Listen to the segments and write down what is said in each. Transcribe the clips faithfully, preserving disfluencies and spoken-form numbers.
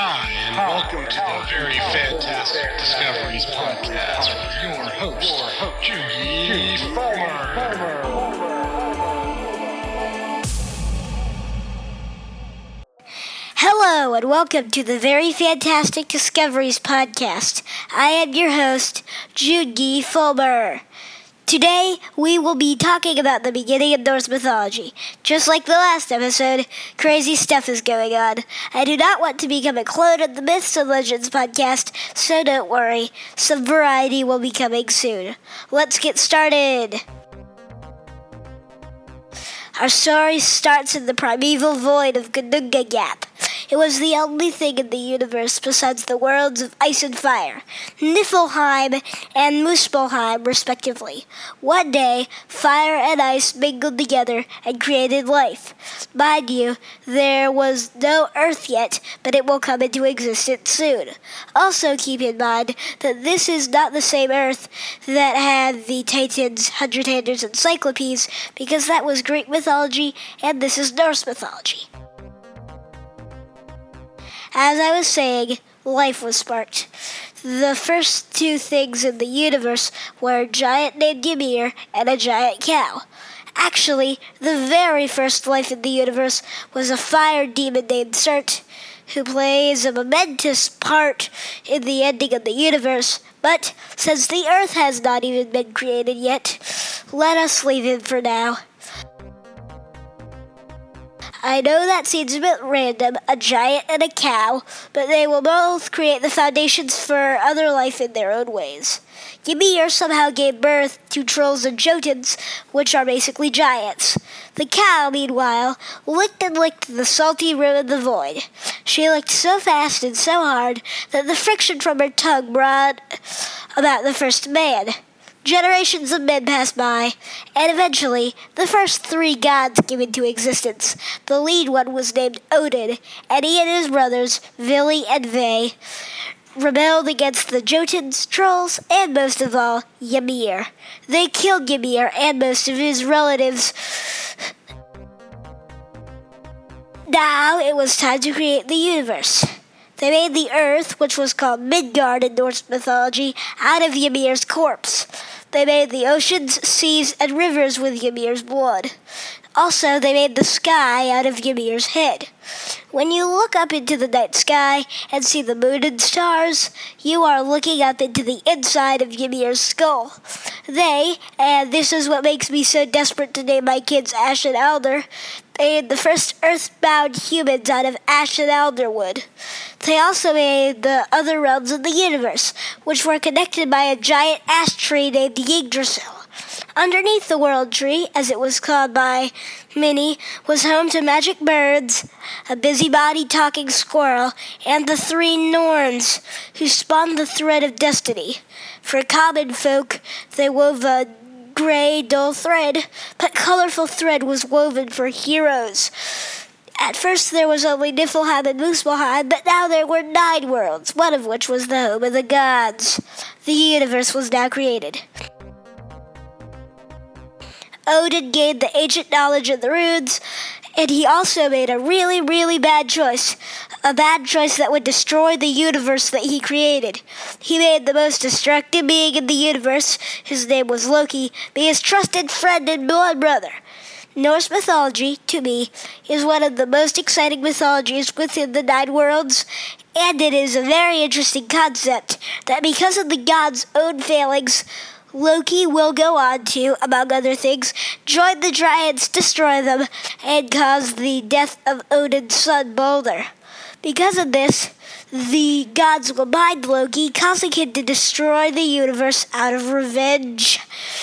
Hi, and welcome to the Very Fantastic Discoveries Podcast with your host, Jugi Farmer. Hello, and welcome to the Very Fantastic Discoveries Podcast. I am your host, Jugi Fulmer. Today, we will be talking about the beginning of Norse mythology. Just like the last episode, crazy stuff is going on. I do not want to become a clone of the Myths and Legends podcast, so don't worry. Some variety will be coming soon. Let's get started. Our story starts in the primeval void of Ginnunga Gap. It was the only thing in the universe besides the worlds of ice and fire, Niflheim and Muspelheim, respectively. One day, fire and ice mingled together and created life. Mind you, there was no Earth yet, but it will come into existence soon. Also keep in mind that this is not the same Earth that had the Titans, Hundred-Handers, and Cyclopes, because that was Greek mythology, and this is Norse mythology. As I was saying, life was sparked. The first two things in the universe were a giant named Ymir and a giant cow. Actually, the very first life in the universe was a fire demon named Surt, who plays a momentous part in the ending of the universe. But since the Earth has not even been created yet, let us leave him for now. I know that seems a bit random, a giant and a cow, but they will both create the foundations for other life in their own ways. Ymir somehow gave birth to trolls and Jotuns, which are basically giants. The cow, meanwhile, licked and licked the salty rim of the void. She licked so fast and so hard that the friction from her tongue brought about the first man. Generations of men passed by, and eventually, the first three gods came into existence. The lead one was named Odin, and he and his brothers, Vili and Ve, rebelled against the Jotuns, trolls, and most of all, Ymir. They killed Ymir and most of his relatives. Now it was time to create the universe. They made the earth, which was called Midgard in Norse mythology, out of Ymir's corpse. They made the oceans, seas, and rivers with Ymir's blood. Also, they made the sky out of Ymir's head. When you look up into the night sky and see the moon and stars, you are looking up into the inside of Ymir's skull. They, and this is what makes me so desperate to name my kids Ash and Alder, made the first earthbound humans out of ash and alder wood. They also made the other realms of the universe, which were connected by a giant ash tree named Yggdrasil. Underneath the World Tree, as it was called by many, was home to magic birds, a busybody talking squirrel, and the three Norns, who spawned the thread of destiny. For common folk, they wove a gray, dull thread, but colorful thread was woven for heroes. At first there was only Niflheim and Muspelheim, but now there were nine worlds, one of which was the home of the gods. The universe was now created. Odin gained the ancient knowledge of the runes, and he also made a really, really bad choice. A bad choice that would destroy the universe that he created. He made the most destructive being in the universe, his name was Loki, be his trusted friend and blood brother. Norse mythology, to me, is one of the most exciting mythologies within the nine worlds, and it is a very interesting concept that because of the gods' own failings, Loki will go on to, among other things, join the giants, destroy them, and cause the death of Odin's son Balder. Because of this, the gods will bind Loki, causing him to destroy the universe out of revenge.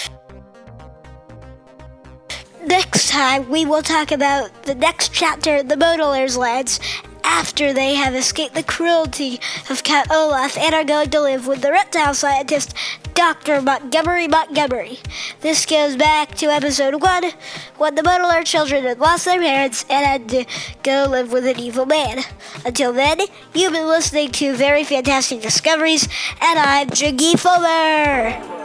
Next time, we will talk about the next chapter in the Modeller's lands, after they have escaped the cruelty of Count Olaf and are going to live with the reptile scientist, Doctor Montgomery Montgomery. This goes back to episode one, when the Modeler children had lost their parents and had to go live with an evil man. Until then, you've been listening to Very Fantastic Discoveries, and I'm Jugi Fulmer.